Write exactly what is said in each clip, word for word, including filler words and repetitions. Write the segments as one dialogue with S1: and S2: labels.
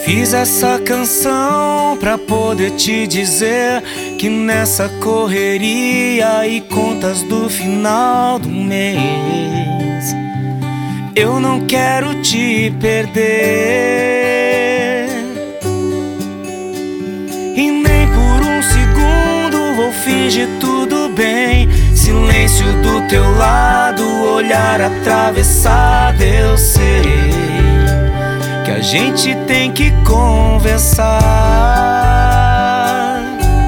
S1: Fiz essa canção pra poder te dizer que nessa correria e contas do final do mês, eu não quero te perder. E nem por um segundo vou fingir tudo bem. Silêncio do teu lado, olhar atravessado, eu sei que a gente tem que conversar.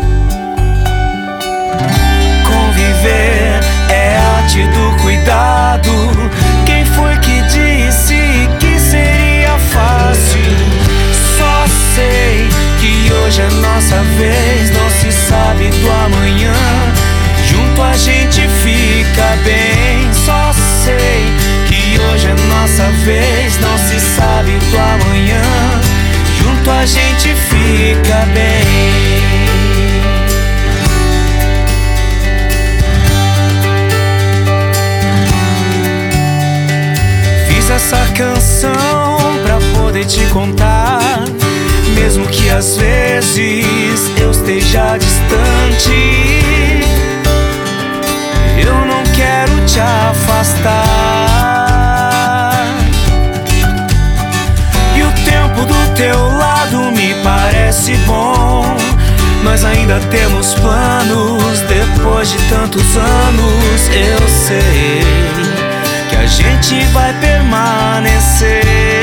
S1: Conviver é arte do cuidado. Quem foi que disse que seria fácil? Só sei que hoje é nossa vez, não se sabe do amanhã. Junto a gente fica bem. Só sei que hoje é nossa vez, não se sabe do amanhã. Junto a gente fica bem. Fiz essa canção pra poder te contar, mesmo que às vezes eu esteja distante. Eu não quero te afastar. E o tempo do teu lado me parece bom. Nós ainda temos planos depois de tantos anos. Eu sei que a gente vai permanecer.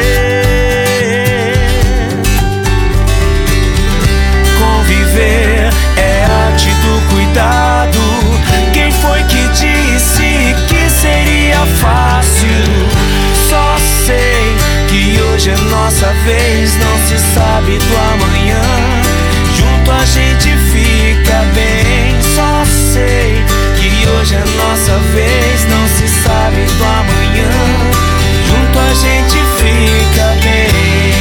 S1: Conviver é arte do cuidado. Quem foi que disse que seria fácil? Só sei que hoje é nossa vez, não se sabe do amanhã. Junto a gente fica bem. Só sei que hoje é nossa vez, não se sabe do amanhã. Junto a gente fica bem.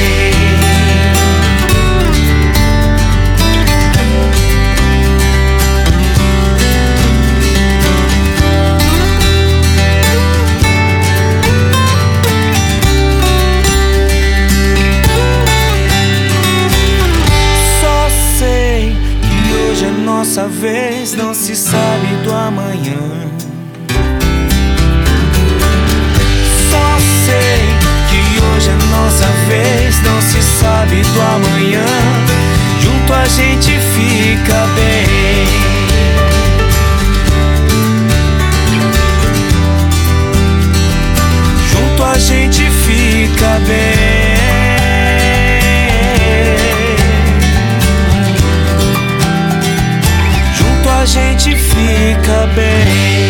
S1: Nossa vez, não se sabe do amanhã. Só sei que hoje é nossa vez, não se sabe do amanhã. Junto a gente fica bem. Junto a gente fica bem. A gente fica bem.